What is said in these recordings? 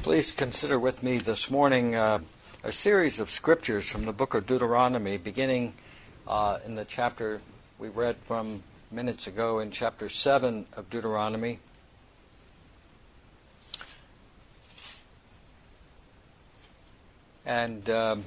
Please consider with me this morning a series of scriptures from the book of Deuteronomy, beginning in the chapter we read from minutes ago in chapter 7 of Deuteronomy. And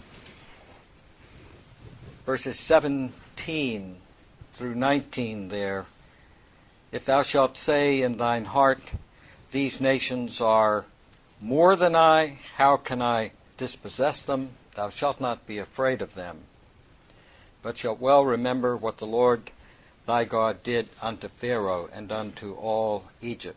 verses 17 through 19 there. If thou shalt say in thine heart, these nations are more than I, how can I dispossess them? Thou shalt not be afraid of them, but shalt well remember what the Lord thy God did unto Pharaoh and unto all Egypt,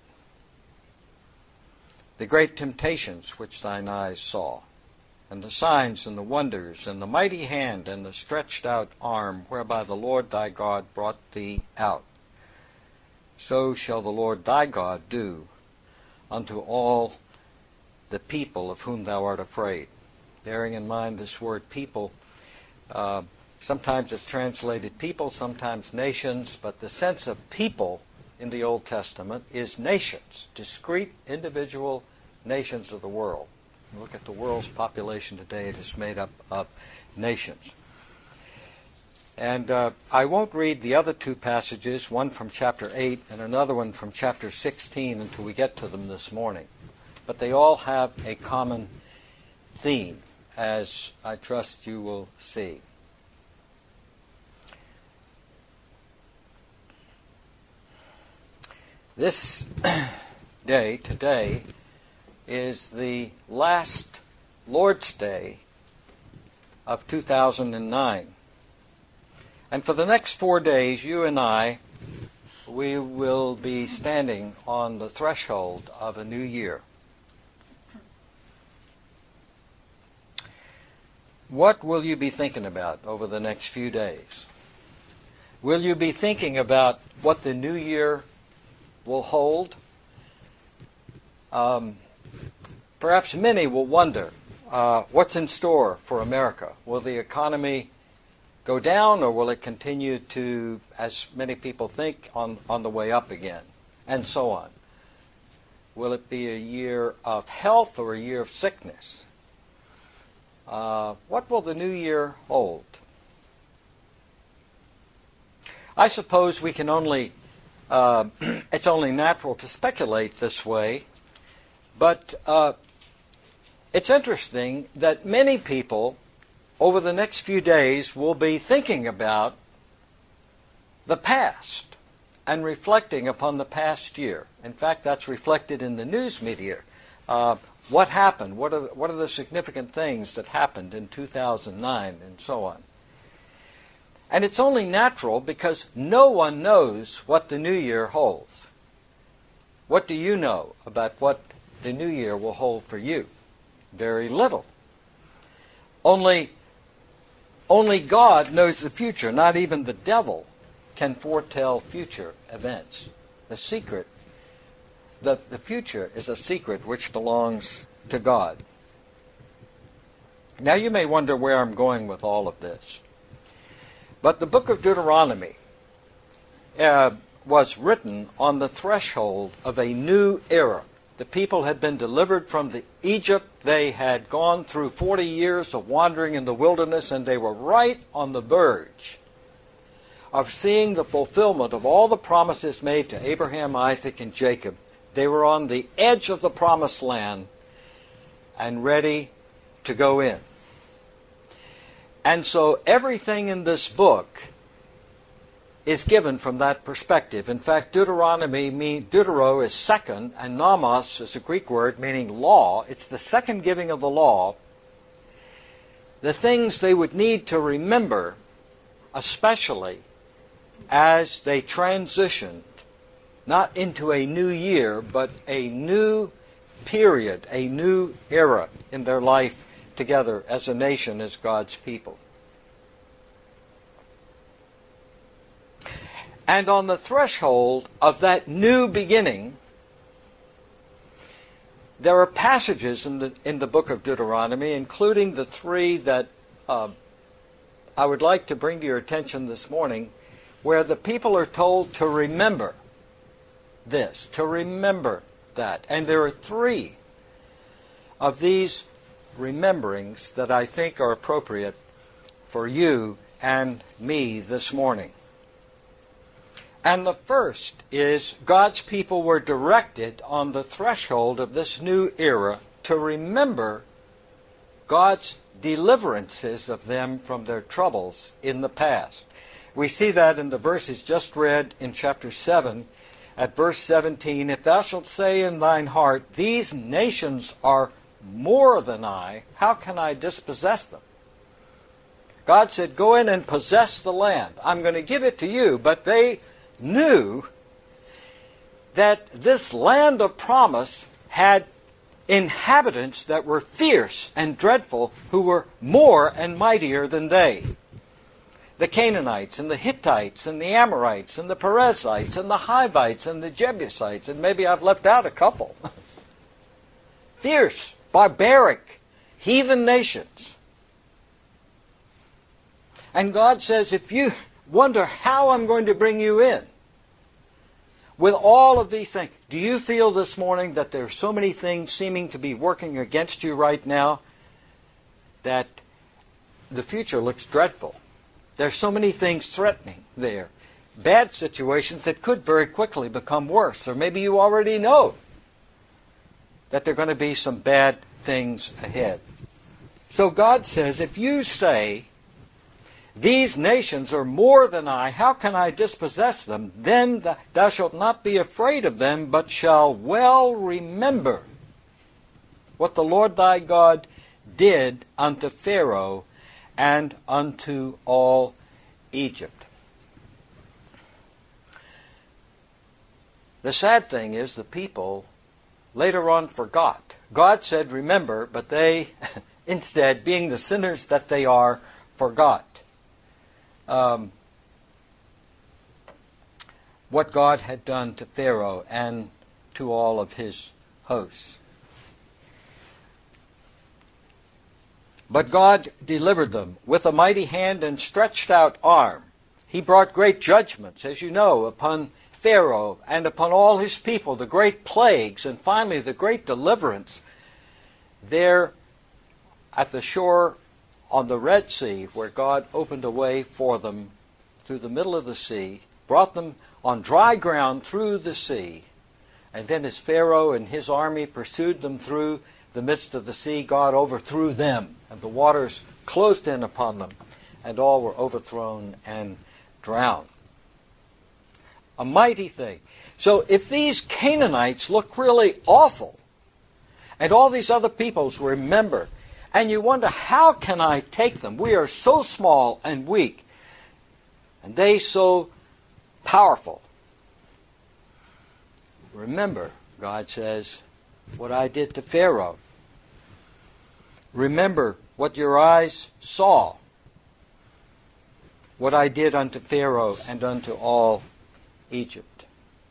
the great temptations which thine eyes saw, and the signs and the wonders, and the mighty hand and the stretched out arm, whereby the Lord thy God brought thee out. So shall the Lord thy God do unto all the people of whom thou art afraid. Bearing in mind this word people, sometimes it's translated people, sometimes nations, but the sense of people in the Old Testament is nations, discrete individual nations of the world. Look at the world's population today, it is made up of nations. And I won't read the other two passages, one from chapter 8 and another one from chapter 16 until we get to them this morning. But they all have a common theme, as I trust you will see. This day, today, is the last Lord's Day of 2009. And for the next 4 days, you and I, we will be standing on the threshold of a new year. What will you be thinking about over the next few days? Will you be thinking about what the new year will hold? Perhaps many will wonder, what's in store for America? Will the economy go down, or will it continue to, as many people think, on the way up again, and so on? Will it be a year of health or a year of sickness? What will the new year hold? I suppose we can only, it's only natural to speculate this way, but it's interesting that many people over the next few days will be thinking about the past and reflecting upon the past year. In fact, that's reflected in the news media. What happened? What are the significant things that happened in 2009 and so on? And it's only natural because no one knows what the new year holds. What do you know about what the new year will hold for you? Very little. Only God knows the future. Not even the devil can foretell future events. The secret, the future is a secret which belongs to God. Now you may wonder where I'm going with all of this. But the book of Deuteronomy was written on the threshold of a new era. The people had been delivered from Egypt. They had gone through 40 years of wandering in the wilderness, and they were right on the verge of seeing the fulfillment of all the promises made to Abraham, Isaac, and Jacob. They were on the edge of the promised land and ready to go in. And so everything in this book is given from that perspective. In fact, Deutero is second, and nomos is a Greek word meaning law. It's the second giving of the law. The things they would need to remember, especially as they transitioned, not into a new year, but a new period, a new era in their life together as a nation, as God's people. And on the threshold of that new beginning, there are passages in the book of Deuteronomy, including the three that I would like to bring to your attention this morning, where the people are told to remember this, to remember that. And there are three of these rememberings that I think are appropriate for you and me this morning. And the first is God's people were directed on the threshold of this new era to remember God's deliverances of them from their troubles in the past. We see that in the verses just read in chapter 7 at verse 17, "If thou shalt say in thine heart, These nations are more than I, how can I dispossess them?" God said, go in and possess the land. I'm going to give it to you. But they knew that this land of promise had inhabitants that were fierce and dreadful, who were more and mightier than they. The Canaanites and the Hittites and the Amorites and the Perizzites and the Hivites and the Jebusites, and maybe I've left out a couple. Fierce, barbaric, heathen nations. And God says, if you wonder how I'm going to bring you in, with all of these things, do you feel this morning that there are so many things seeming to be working against you right now that the future looks dreadful? There's so many things threatening there. Bad situations that could very quickly become worse. Or maybe you already know that there are going to be some bad things ahead. So God says, if you say, these nations are more than I, how can I dispossess them? Then thou shalt not be afraid of them, but shall well remember what the Lord thy God did unto Pharaoh and unto all Egypt. The sad thing is the people later on forgot. God said, remember, but they instead, being the sinners that they are, forgot what God had done to Pharaoh and to all of his hosts. But God delivered them with a mighty hand and stretched out arm. He brought great judgments, as you know, upon Pharaoh and upon all his people, the great plagues, and finally the great deliverance there at the shore on the Red Sea, where God opened a way for them through the middle of the sea, brought them on dry ground through the sea. And then as Pharaoh and his army pursued them through the midst of the sea, God overthrew them, and the waters closed in upon them, and all were overthrown and drowned. A mighty thing. So if these Canaanites look really awful, and all these other peoples remember, and you wonder, how can I take them? We are so small and weak, and they so powerful. Remember, God says, what I did to Pharaoh. Remember what your eyes saw, what I did unto Pharaoh and unto all Egypt.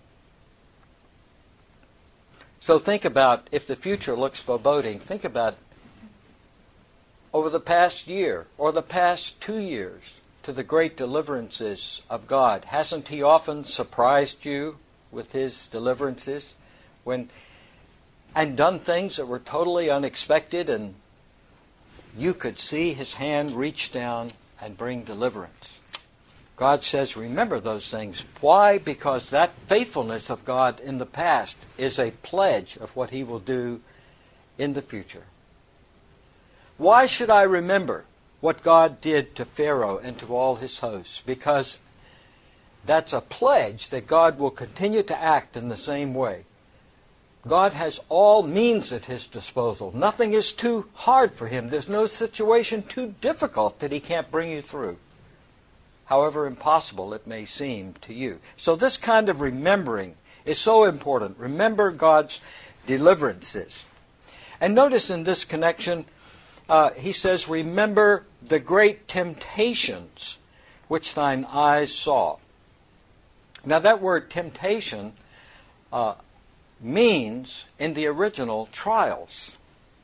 So think about, if the future looks foreboding, think about over the past year or the past 2 years to the great deliverances of God. Hasn't He often surprised you with His deliverances and done things that were totally unexpected, and you could see His hand reach down and bring deliverance? God says, remember those things. Why? Because that faithfulness of God in the past is a pledge of what He will do in the future. Why should I remember what God did to Pharaoh and to all his hosts? Because that's a pledge that God will continue to act in the same way. God has all means at His disposal. Nothing is too hard for Him. There's no situation too difficult that He can't bring you through, however impossible it may seem to you. So this kind of remembering is so important. Remember God's deliverances. And notice in this connection, he says, remember the great temptations which thine eyes saw. Now that word temptation means, in the original, trials.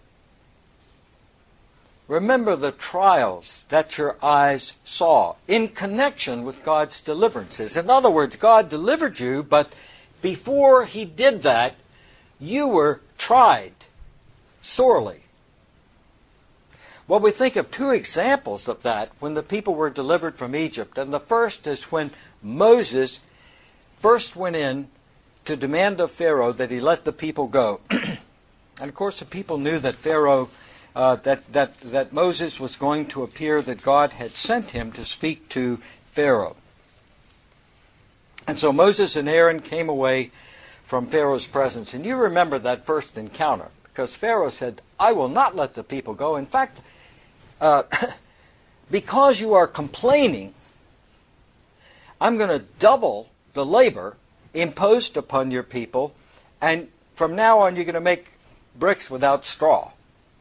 Remember the trials that your eyes saw in connection with God's deliverances. In other words, God delivered you, but before He did that, you were tried sorely. Well, we think of two examples of that when the people were delivered from Egypt. And the first is when Moses first went in to demand of Pharaoh that he let the people go. And of course the people knew that Pharaoh, that Moses was going to appear, that God had sent him to speak to Pharaoh. And so Moses and Aaron came away from Pharaoh's presence. And you remember that first encounter, because Pharaoh said, I will not let the people go. In fact, because you are complaining, I'm going to double the labor imposed upon your people, and from now on you're going to make bricks without straw.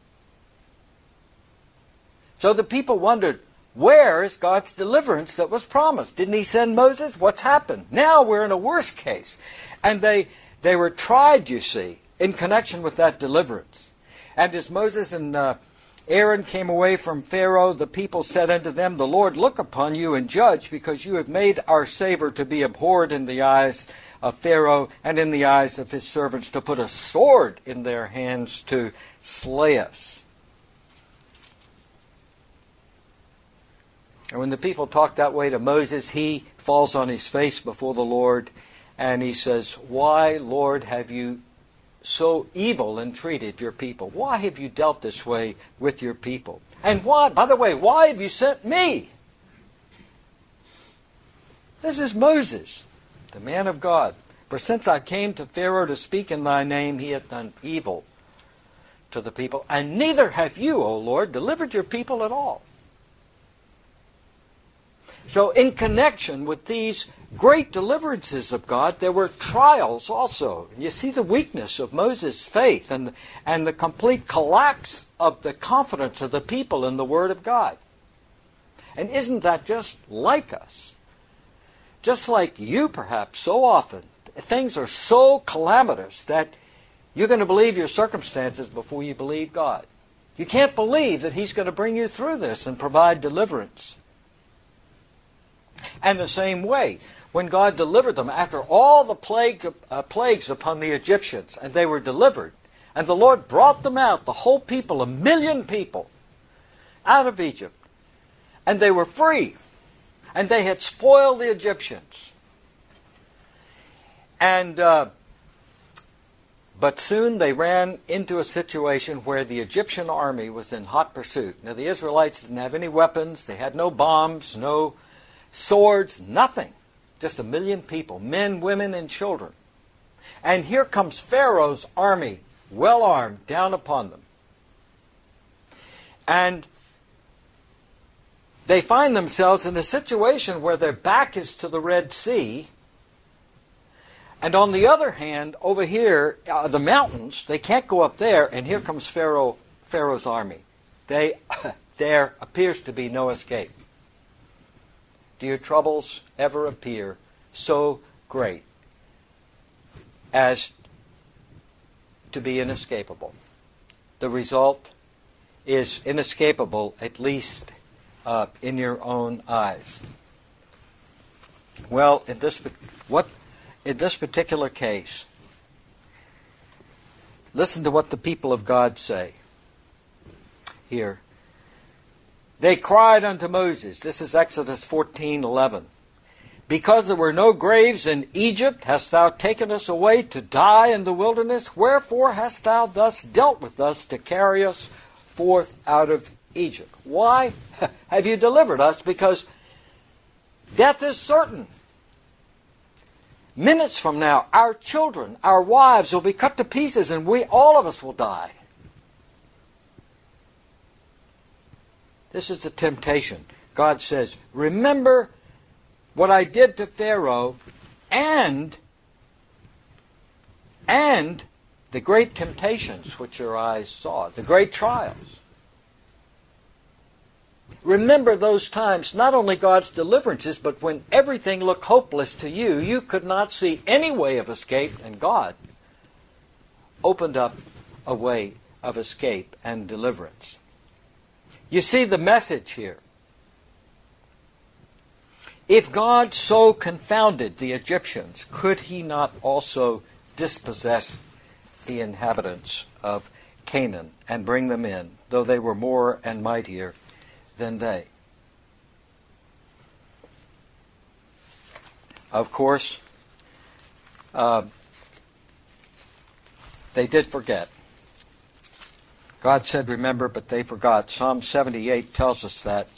So the people wondered, where is God's deliverance that was promised? Didn't he send Moses? What's happened? Now we're in a worse case. And they were tried, you see, in connection with that deliverance. And as Moses and Aaron came away from Pharaoh, the people said unto them, the Lord look upon you and judge, because you have made our savor to be abhorred in the eyes of Pharaoh and in the eyes of his servants, to put a sword in their hands to slay us. And when the people talk that way to Moses, he falls on his face before the Lord, and he says, why, Lord, have you so evil entreated your people? Why have you dealt this way with your people? And why, by the way, why have you sent me? This is Moses, the man of God. For since I came to Pharaoh to speak in thy name, he hath done evil to the people. And neither have you, O Lord, delivered your people at all. So in connection with these great deliverances of God, there were trials also. And you see the weakness of Moses' faith and the complete collapse of the confidence of the people in the Word of God. And isn't that just like us? Just like you, perhaps, so often. Things are so calamitous that you're going to believe your circumstances before you believe God. You can't believe that He's going to bring you through this and provide deliverance. And the same way, when God delivered them after all the plagues upon the Egyptians, and they were delivered, and the Lord brought them out, the whole people, 1 million people, out of Egypt, and they were free, and they had spoiled the Egyptians. And but soon they ran into a situation where the Egyptian army was in hot pursuit. Now the Israelites didn't have any weapons, they had no bombs, no swords, nothing. Just 1 million people, men, women, and children. And here comes Pharaoh's army, well armed, down upon them. And they find themselves in a situation where their back is to the Red Sea. And on the other hand, over here, the mountains, they can't go up there, and here comes Pharaoh's army. There appears to be no escape. Do your troubles ever appear so great as to be inescapable? The result is inescapable, at least in your own eyes. Well, in this particular case, listen to what the people of God say here. They cried unto Moses, this is Exodus 14:11, because there were no graves in Egypt, hast thou taken us away to die in the wilderness? Wherefore hast thou thus dealt with us to carry us forth out of Egypt? Why have you delivered us? Because death is certain. Minutes from now, our children, our wives will be cut to pieces, and all of us will die. This is the temptation. God says, remember what I did to Pharaoh and the great temptations which your eyes saw, the great trials. Remember those times, not only God's deliverances, but when everything looked hopeless to you, you could not see any way of escape, and God opened up a way of escape and deliverance. You see the message here. If God so confounded the Egyptians, could He not also dispossess the inhabitants of Canaan and bring them in, though they were more and mightier than they. Of course, they did forget. God said, remember, but they forgot. Psalm 78 tells us that.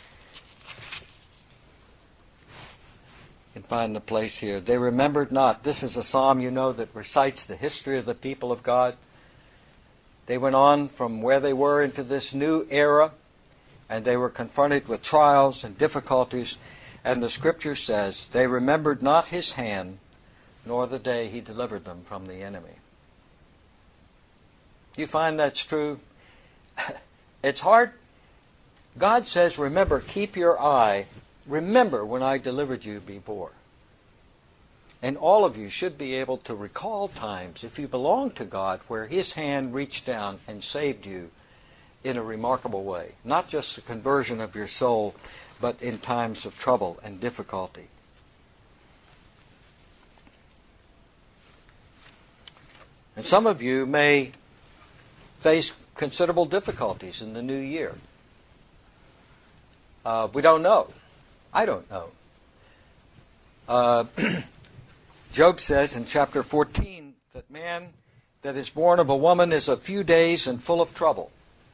You can find the place here. They remembered not. This is a psalm, you know, that recites the history of the people of God. They went on from where they were into this new era, and they were confronted with trials and difficulties. And the Scripture says, they remembered not his hand, nor the day he delivered them from the enemy. Do you find that's true? It's hard. God says, remember, keep your eye. Remember when I delivered you before. And all of you should be able to recall times, if you belong to God, where his hand reached down and saved you in a remarkable way. Not just the conversion of your soul, but in times of trouble and difficulty. And some of you may face considerable difficulties in the new year. We don't know. I don't know. Job says in chapter 14 that man that is born of a woman is a few days and full of trouble.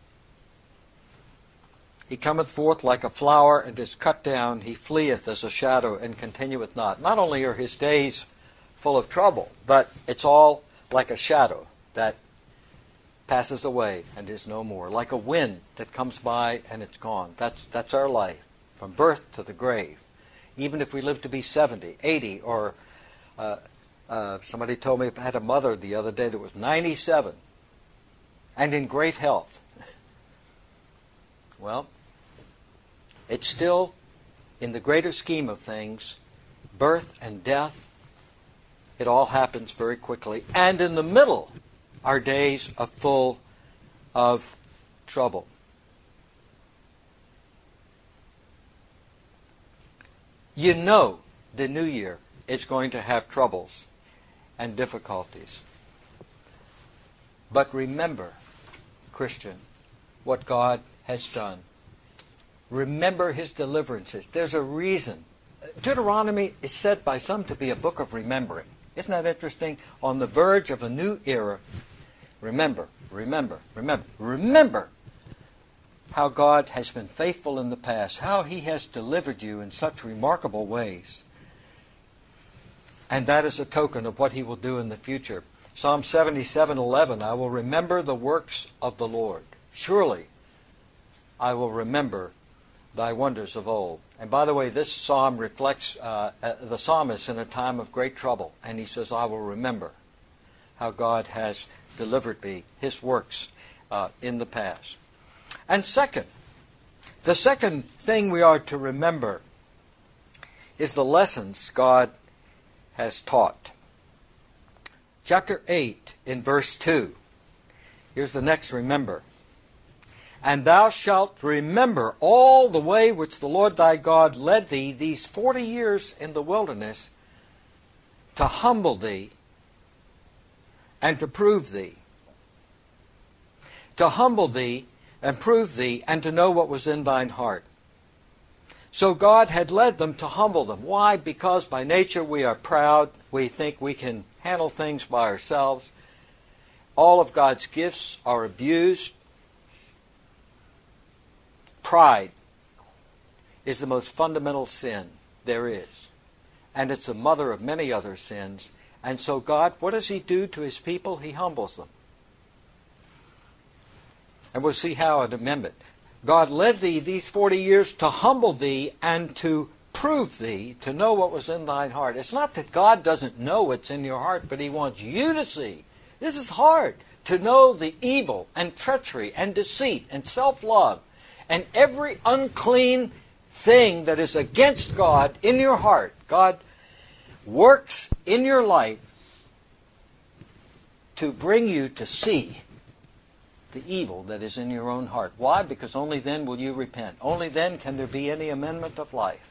He cometh forth like a flower and is cut down. He fleeth as a shadow and continueth not. Not only are his days full of trouble, but it's all like a shadow that passes away and is no more. Like a wind that comes by and it's gone. That's our life, from birth to the grave. Even if we live to be 70, 80, or somebody told me I had a mother the other day that was 97 and in great health. Well, it's still, in the greater scheme of things, birth and death, it all happens very quickly. And in the middle are days full of trouble. You know the new year is going to have troubles and difficulties. But remember, Christian, what God has done. Remember his deliverances. There's a reason. Deuteronomy is said by some to be a book of remembering. Isn't that interesting? On the verge of a new era, remember, remember, remember, remember how God has been faithful in the past, how he has delivered you in such remarkable ways. And that is a token of what he will do in the future. Psalm 77:11, I will remember the works of the Lord. Surely I will remember thy wonders of old. And by the way, this psalm reflects the psalmist in a time of great trouble. And he says, I will remember how God has delivered me, his works in the past. And second, the second thing we are to remember is the lessons God has taught. Chapter 8 in verse 2. Here's the next remember. And thou shalt remember all the way which the Lord thy God led thee these 40 years in the wilderness, to humble thee and to prove thee. To humble thee and prove thee, and to know what was in thine heart. So God had led them to humble them. Why? Because by nature we are proud. We think we can handle things by ourselves. All of God's gifts are abused. Pride is the most fundamental sin there is. And it's the mother of many other sins. And so God, what does he do to his people? He humbles them. And we'll see how in a minute. God led thee these 40 years to humble thee and to prove thee, to know what was in thine heart. It's not that God doesn't know what's in your heart, but he wants you to see. This is hard, to know the evil and treachery and deceit and self-love and every unclean thing that is against God in your heart. God works in your life to bring you to see the evil that is in your own heart. Why? Because only then will you repent. Only then can there be any amendment of life.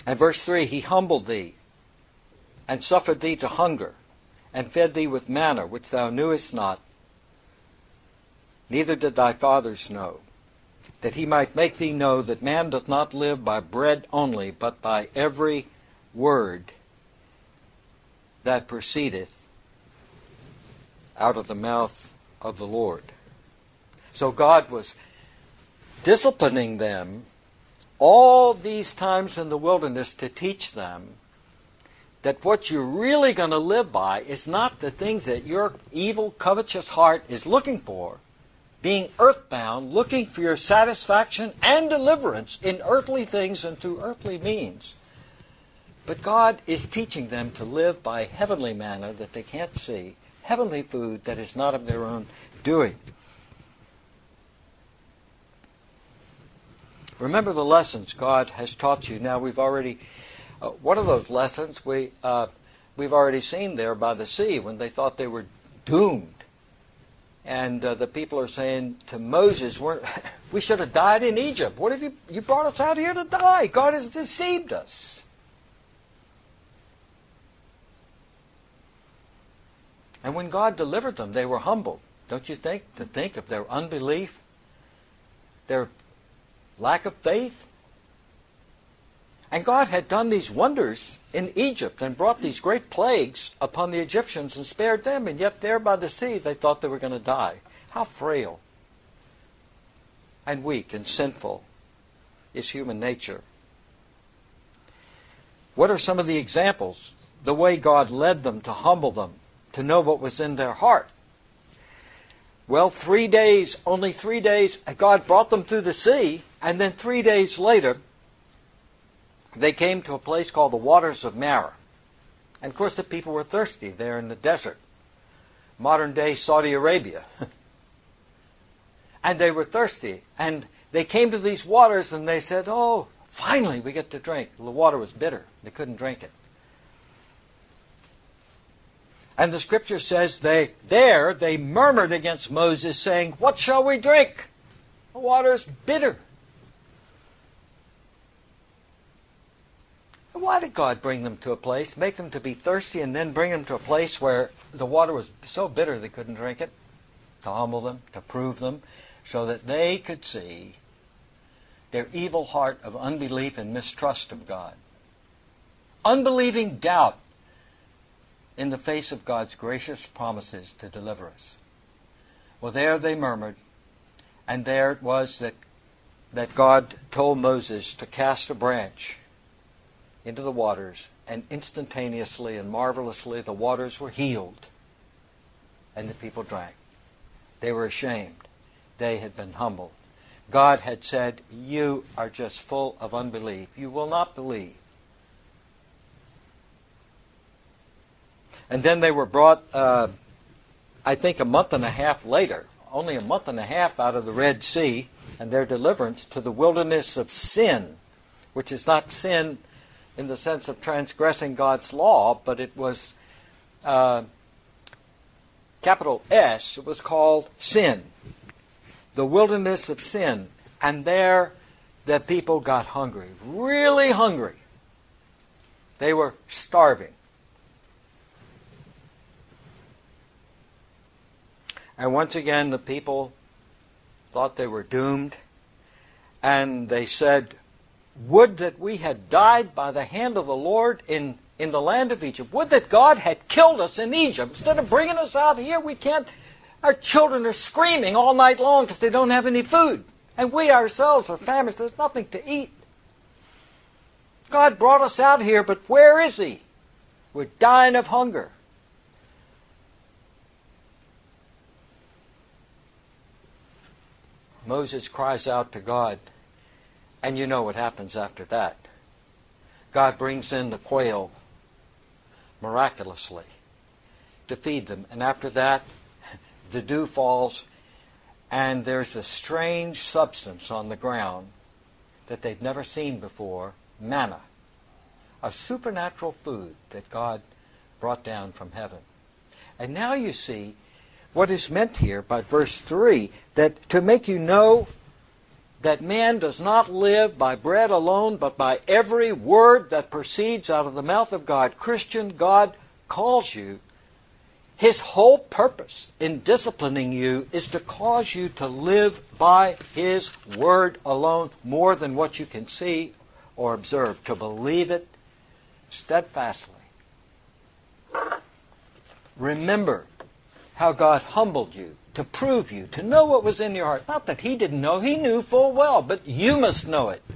And verse 3, He humbled thee, and suffered thee to hunger, and fed thee with manna, which thou knewest not, neither did thy fathers know, that He might make thee know that man doth not live by bread only, but by every word that proceedeth out of the mouth of the Lord. So God was disciplining them all these times in the wilderness to teach them that what you're really going to live by is not the things that your evil, covetous heart is looking for, being earthbound, looking for your satisfaction and deliverance in earthly things and through earthly means. But God is teaching them to live by heavenly manna that they can't see, heavenly food that is not of their own doing. Remember the lessons God has taught you. Now we've already, one of those lessons we've already seen there by the sea when they thought they were doomed. And the people are saying to Moses, we should have died in Egypt. What have you brought us out here to die? God has deceived us. And when God delivered them, they were humbled. Don't you think? To think of their unbelief, their lack of faith. And God had done these wonders in Egypt and brought these great plagues upon the Egyptians and spared them, and yet there by the sea they thought they were going to die. How frail and weak and sinful is human nature. What are some of the examples? The way God led them to humble them, to know what was in their heart. Well, only 3 days, God brought them through the sea, and then 3 days later, they came to a place called the Waters of Marah. And of course the people were thirsty there in the desert. Modern day Saudi Arabia. And they were thirsty. And they came to these waters and they said, oh, finally we get to drink. The water was bitter. They couldn't drink it. And the scripture says they murmured against Moses, saying, what shall we drink? The water is bitter. Why did God bring them to a place, make them to be thirsty, and then bring them to a place where the water was so bitter they couldn't drink it? To humble them, to prove them, so that they could see their evil heart of unbelief and mistrust of God. Unbelieving doubt in the face of God's gracious promises to deliver us. Well, there they murmured, and there it was that God told Moses to cast a branch into the waters, and instantaneously and marvelously the waters were healed, and the people drank. They were ashamed. They had been humbled. God had said, you are just full of unbelief. You will not believe. And then they were brought, I think a month and a half later, only a month and a half out of the Red Sea, and their deliverance to the wilderness of Sin, which is not sin in the sense of transgressing God's law, but it was capital S. It was called Sin. The wilderness of Sin. And there the people got hungry. Really hungry. They were starving. And once again the people thought they were doomed. And they said, would that we had died by the hand of the Lord in the land of Egypt. Would that God had killed us in Egypt. Instead of bringing us out here, we can't. Our children are screaming all night long because they don't have any food. And we ourselves are famished. There's nothing to eat. God brought us out here, but where is He? We're dying of hunger. Moses cries out to God. And you know what happens after that. God brings in the quail miraculously to feed them. And after that, the dew falls, and there's a strange substance on the ground that they'd never seen before, manna, a supernatural food that God brought down from heaven. And now you see what is meant here by verse 3, that to make you know that man does not live by bread alone, but by every word that proceeds out of the mouth of God. Christian, God calls you. His whole purpose in disciplining you is to cause you to live by His Word alone more than what you can see or observe, to believe it steadfastly. Remember how God humbled you to prove you, to know what was in your heart. Not that He didn't know, He knew full well, but you must know it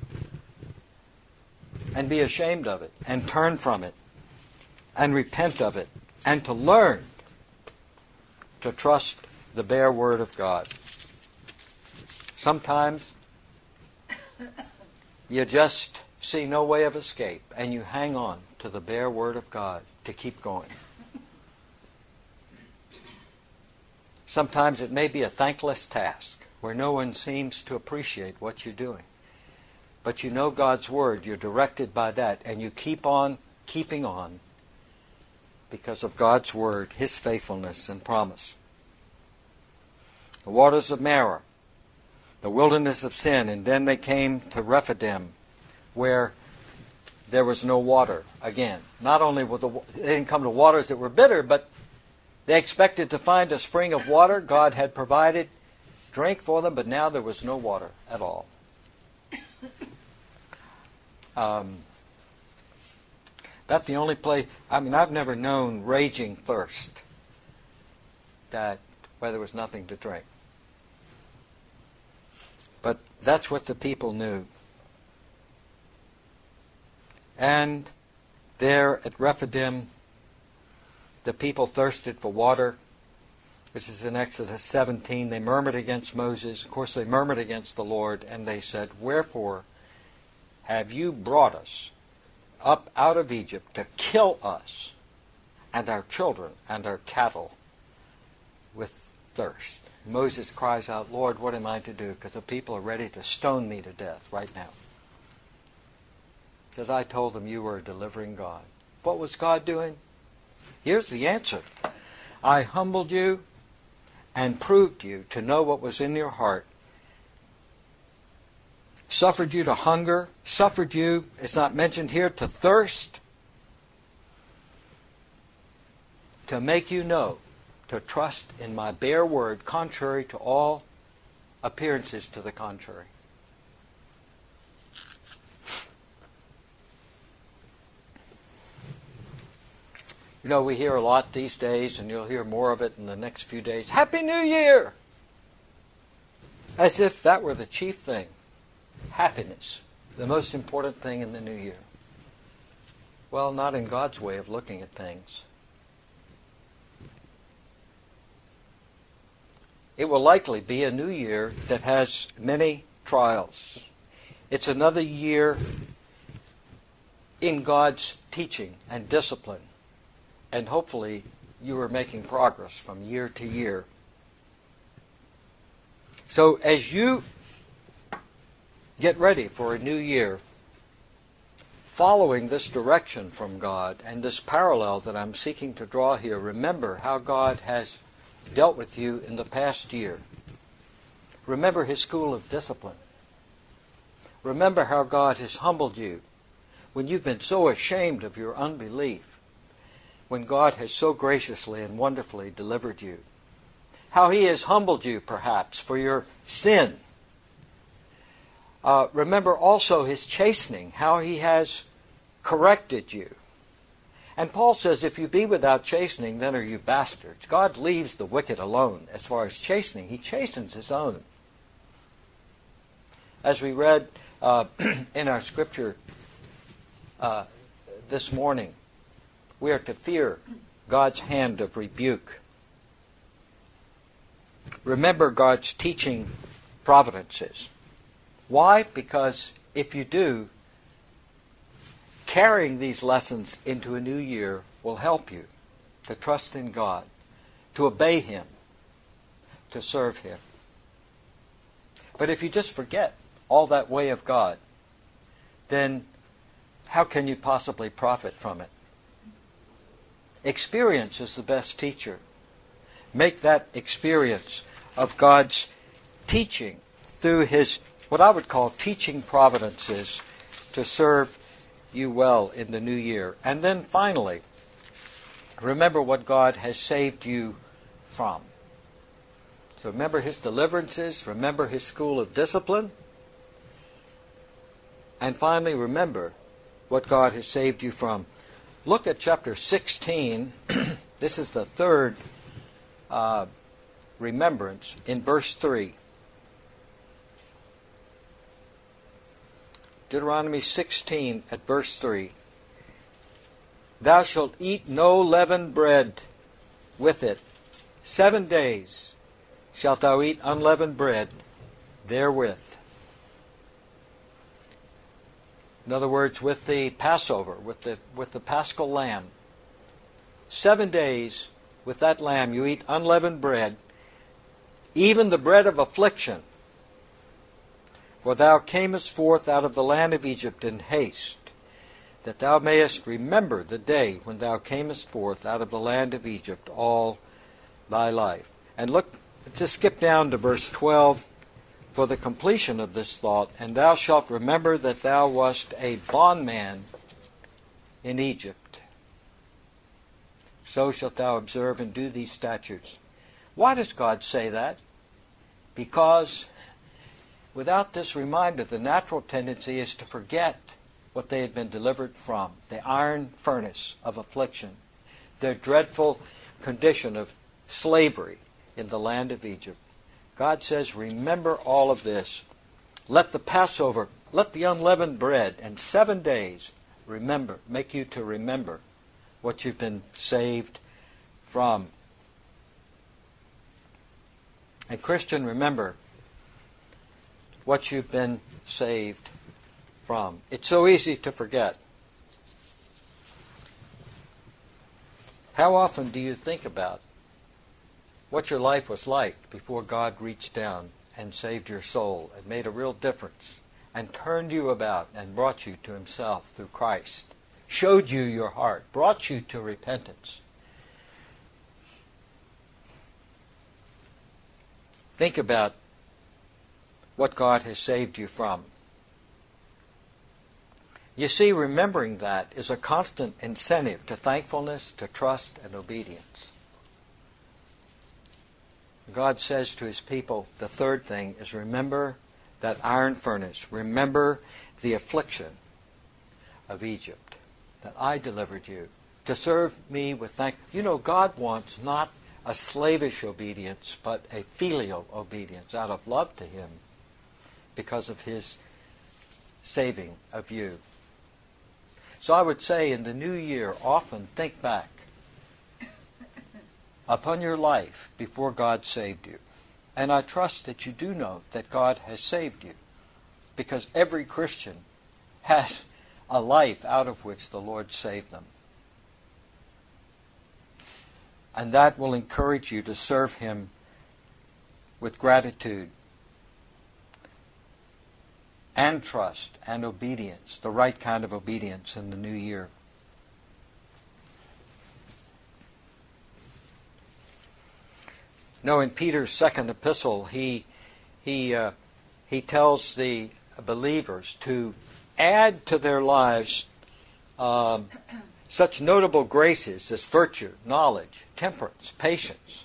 and be ashamed of it and turn from it and repent of it and to learn to trust the bare Word of God. Sometimes you just see no way of escape and you hang on to the bare Word of God to keep going. Sometimes it may be a thankless task where no one seems to appreciate what you're doing. But you know God's Word, you're directed by that, and you keep on keeping on because of God's Word, His faithfulness and promise. The waters of Marah, the wilderness of Sin, and then they came to Rephidim, where there was no water again. Not only they didn't come to waters that were bitter, but they expected to find a spring of water. God had provided drink for them, but now there was no water at all. That's the only place. I've never known raging thirst where there was nothing to drink. But that's what the people knew. And there at Rephidim, the people thirsted for water. This is in Exodus 17. They murmured against Moses. Of course, they murmured against the Lord, and they said, "Wherefore have you brought us up out of Egypt to kill us and our children and our cattle with thirst?" Moses cries out, "Lord, what am I to do? Because the people are ready to stone me to death right now. Because I told them you were a delivering God." What was God doing? Here's the answer. I humbled you and proved you to know what was in your heart. Suffered you to hunger. Suffered you, it's not mentioned here, to thirst. To make you know, to trust in my bare word, contrary to all appearances to the contrary. You know, we hear a lot these days, and you'll hear more of it in the next few days. Happy New Year! As if that were the chief thing. Happiness, the most important thing in the new year. Well, not in God's way of looking at things. It will likely be a new year that has many trials. It's another year in God's teaching and discipline. And hopefully you are making progress from year to year. So as you get ready for a new year, following this direction from God and this parallel that I'm seeking to draw here, remember how God has dealt with you in the past year. Remember His school of discipline. Remember how God has humbled you when you've been so ashamed of your unbelief. When God has so graciously and wonderfully delivered you. How He has humbled you, perhaps, for your sin. Remember also His chastening, how He has corrected you. And Paul says, if you be without chastening, then are you bastards. God leaves the wicked alone as far as chastening. He chastens His own. As we read in our scripture this morning, we are to fear God's hand of rebuke. Remember God's teaching providences. Why? Because if you do, carrying these lessons into a new year will help you to trust in God, to obey Him, to serve Him. But if you just forget all that way of God, then how can you possibly profit from it? Experience is the best teacher. Make that experience of God's teaching through His what I would call teaching providences to serve you well in the new year. And then finally, remember what God has saved you from. So remember His deliverances, remember His school of discipline, and finally remember what God has saved you from. Look at chapter 16. This is the third remembrance in verse 3. Deuteronomy 16 at verse 3. Thou shalt eat no leavened bread with it. 7 days shalt thou eat unleavened bread therewith. In other words, with the Passover, with the Paschal lamb. 7 days with that lamb you eat unleavened bread, even the bread of affliction. For thou camest forth out of the land of Egypt in haste, that thou mayest remember the day when thou camest forth out of the land of Egypt all thy life. And look, just skip down to verse 12 for the completion of this thought. And thou shalt remember that thou wast a bondman in Egypt. So shalt thou observe and do these statutes. Why does God say that? Because without this reminder, the natural tendency is to forget what they had been delivered from, the iron furnace of affliction, their dreadful condition of slavery in the land of Egypt. God says, remember all of this. Let the Passover, let the unleavened bread, and 7 days make you to remember what you've been saved from. And Christian, remember what you've been saved from. It's so easy to forget. How often do you think about what your life was like before God reached down and saved your soul and made a real difference and turned you about and brought you to Himself through Christ, showed you your heart, brought you to repentance? Think about what God has saved you from. You see, remembering that is a constant incentive to thankfulness, to trust, and obedience. God says to His people, the third thing is remember that iron furnace. Remember the affliction of Egypt, that I delivered you, to serve me with thank. You know, God wants not a slavish obedience, but a filial obedience out of love to Him because of His saving of you. So I would say in the new year, often think back upon your life before God saved you. And I trust that you do know that God has saved you, because every Christian has a life out of which the Lord saved them. And that will encourage you to serve Him with gratitude and trust and obedience, the right kind of obedience in the new year. No, in Peter's second epistle, he tells the believers to add to their lives such notable graces as virtue, knowledge, temperance, patience,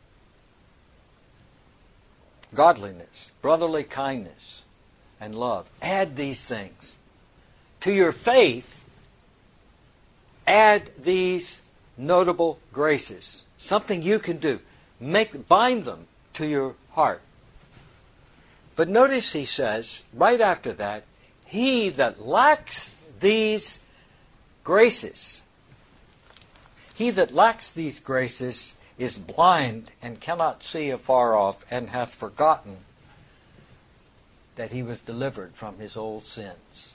godliness, brotherly kindness, and love. Add these things. To your faith, add these notable graces. Something you can do. Bind them to your heart. But notice he says, right after that, he that lacks these graces, is blind and cannot see afar off, and hath forgotten that he was delivered from his old sins.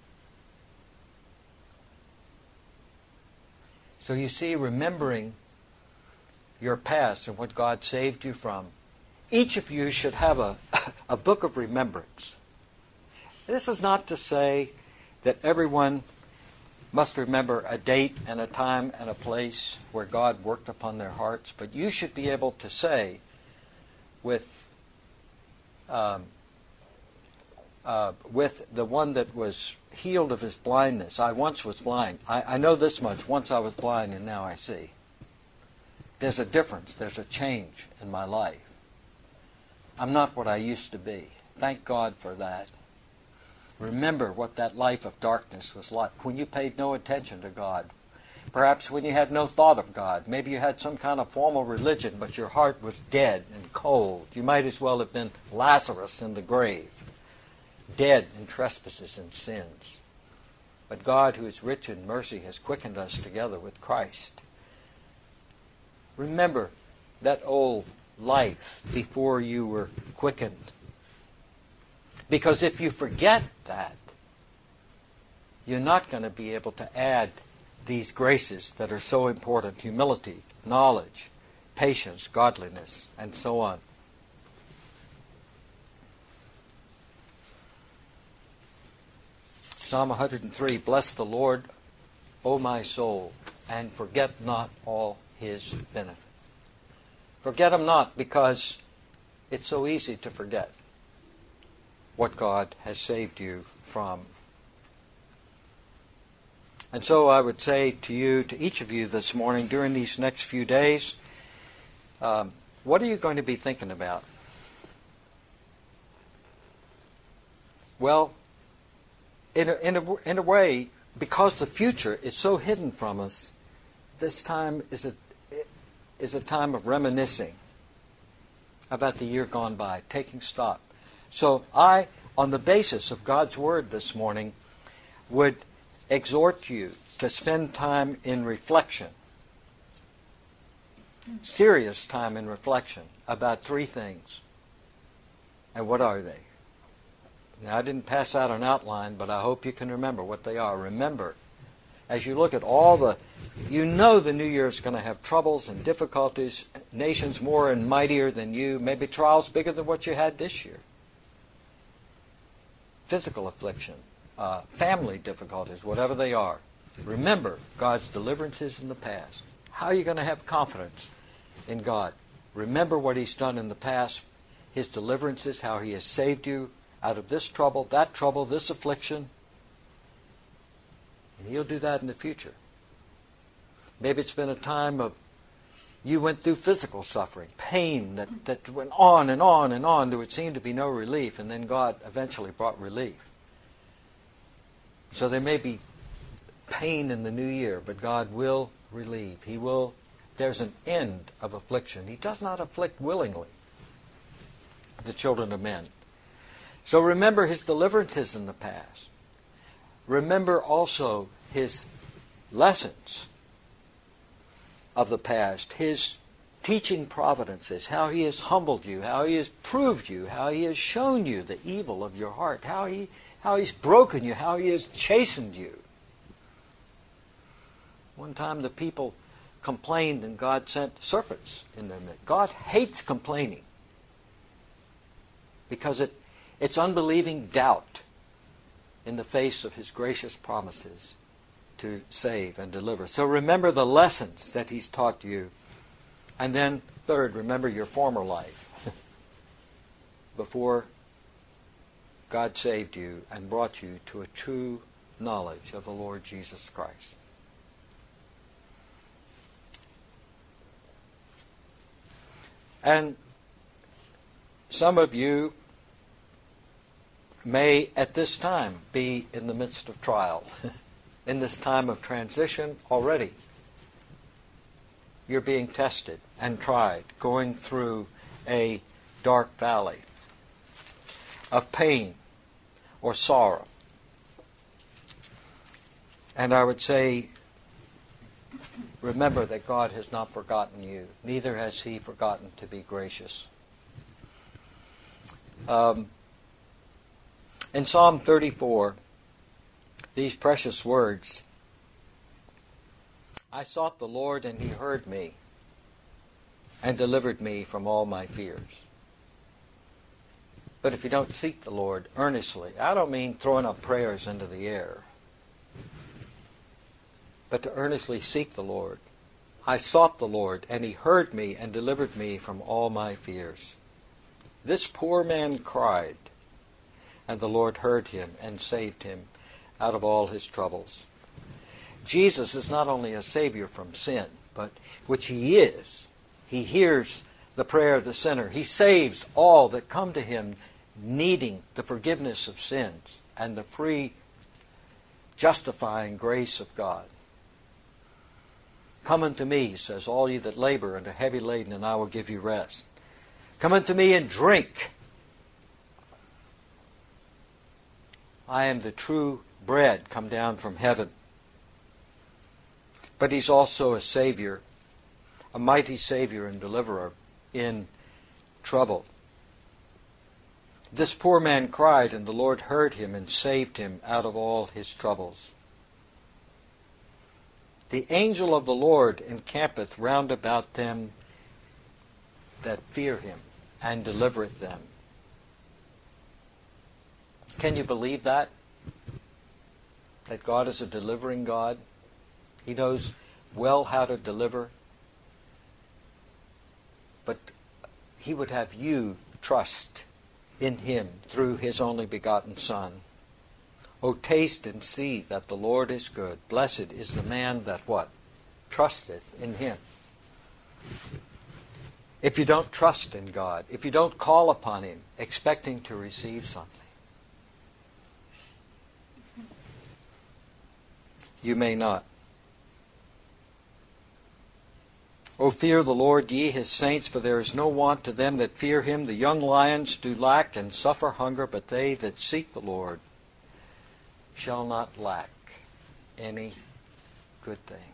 So you see, remembering your past and what God saved you from, each of you should have a book of remembrance. This is not to say that everyone must remember a date and a time and a place where God worked upon their hearts, but you should be able to say with with the one that was healed of his blindness. I once was blind. I know this much. Once I was blind and now I see. There's a difference. There's a change in my life. I'm not what I used to be. Thank God for that. Remember what that life of darkness was like when you paid no attention to God. Perhaps when you had no thought of God. Maybe you had some kind of formal religion, but your heart was dead and cold. You might as well have been Lazarus in the grave, dead in trespasses and sins. But God, who is rich in mercy, has quickened us together with Christ. Remember that old life before you were quickened. Because if you forget that, you're not going to be able to add these graces that are so important: humility, knowledge, patience, godliness, and so on. Psalm 103, bless the Lord, O my soul, and forget not all his benefits. Forget them not, because it's so easy to forget what God has saved you from. And so I would say to you, to each of you this morning, during these next few days, what are you going to be thinking about? Well, in a way, because the future is so hidden from us, this time is a time of reminiscing about the year gone by, taking stock. So I, on the basis of God's Word this morning, would exhort you to spend time in reflection, serious time in reflection, about three things. And what are they? Now, I didn't pass out an outline, but I hope you can remember what they are. Remember, as you look at all the, you know the new year is going to have troubles and difficulties, nations more and mightier than you, maybe trials bigger than what you had this year. Physical affliction, family difficulties, whatever they are. Remember God's deliverances in the past. How are you going to have confidence in God? Remember what He's done in the past, His deliverances, how He has saved you out of this trouble, this affliction. And He'll do that in the future. Maybe it's been a time of, you went through physical suffering, pain that went on and on and on. There would seem to be no relief, and then God eventually brought relief. So there may be pain in the new year, but God will relieve. He will. There's an end of affliction. He does not afflict willingly the children of men. So remember His deliverances in the past. Remember also His lessons of the past, His teaching providences, how He has humbled you, how He has proved you, how He has shown you the evil of your heart, how He's broken you, how He has chastened you. One time the people complained and God sent serpents in their midst. God hates complaining because it's unbelieving doubt in the face of His gracious promises to save and deliver. So remember the lessons that He's taught you. And then, third, remember your former life before God saved you and brought you to a true knowledge of the Lord Jesus Christ. And some of you may at this time be in the midst of trial. In this time of transition already. You're being tested and tried, going through a dark valley of pain or sorrow. And I would say, remember that God has not forgotten you. Neither has He forgotten to be gracious. In Psalm 34, these precious words, I sought the Lord and He heard me and delivered me from all my fears. But if you don't seek the Lord earnestly, I don't mean throwing up prayers into the air, but to earnestly seek the Lord. I sought the Lord and He heard me and delivered me from all my fears. This poor man cried, And the Lord heard him and saved him out of all his troubles. Jesus is not only a Savior from sin, but which he is. He hears the prayer of the sinner. He saves all that come to him needing the forgiveness of sins and the free justifying grace of God. Come unto me, he says, all ye that labor and are heavy laden, and I will give you rest. Come unto me and drink. I am the true bread come down from heaven. But he's also a Savior, a mighty Savior and deliverer in trouble. This poor man cried, and the Lord heard him and saved him out of all his troubles. The angel of the Lord encampeth round about them that fear him, and delivereth them. Can you believe that? That God is a delivering God? He knows well how to deliver. But he would have you trust in him through his only begotten Son. O taste and see that the Lord is good. Blessed is the man that what? Trusteth in him. If you don't trust in God, if you don't call upon him expecting to receive something, you may not. O fear the Lord, ye his saints, for there is no want to them that fear him. The young lions do lack and suffer hunger, but they that seek the Lord shall not lack any good thing.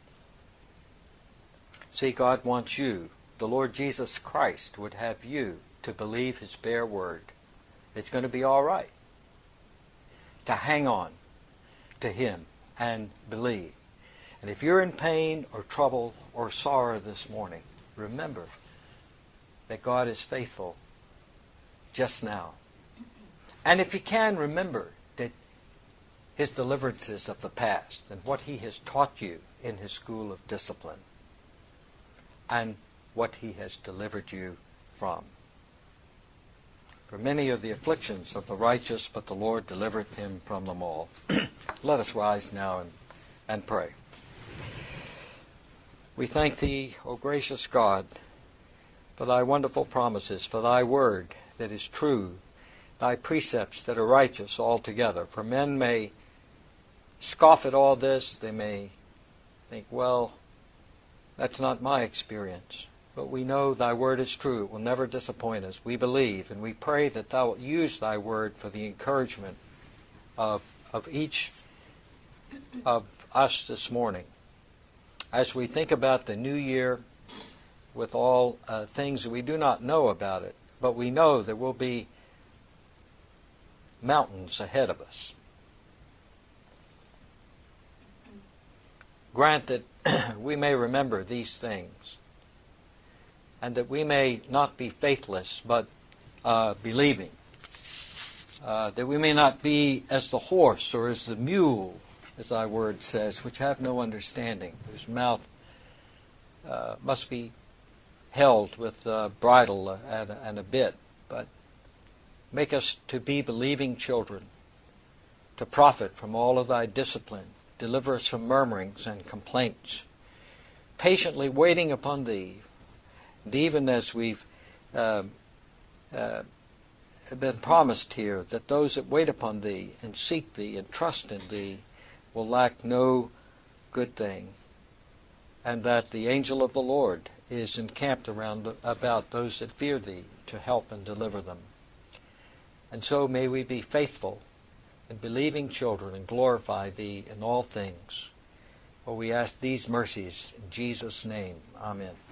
See, God wants you, the Lord Jesus Christ would have you to believe his bare word. It's going to be all right. To hang on to him and believe. And if you're in pain or trouble or sorrow this morning, remember that God is faithful just now. And if you can, remember that his deliverances of the past and what he has taught you in his school of discipline and what he has delivered you from. For many are the afflictions of the righteous, but the Lord delivereth him from them all. Let us rise now and pray. We thank thee, O gracious God, for thy wonderful promises, for thy word that is true, thy precepts that are righteous altogether. For men may scoff at all this. They may think, well, that's not my experience. But we know thy word is true. It will never disappoint us. We believe, and we pray that thou wilt use thy word for the encouragement of each of us this morning. As we think about the new year with all things that we do not know about it, but we know there will be mountains ahead of us. Grant that we may remember these things, and that we may not be faithless, but believing. That we may not be as the horse or as the mule, as thy word says, which have no understanding, whose mouth must be held with a bridle and a bit. But make us to be believing children, to profit from all of thy discipline. Deliver us from murmurings and complaints, patiently waiting upon thee. And even as we've been promised here, that those that wait upon thee and seek thee and trust in thee will lack no good thing, and that the angel of the Lord is encamped about those that fear thee to help and deliver them. And so may we be faithful and believing children and glorify thee in all things. For we ask these mercies in Jesus' name. Amen.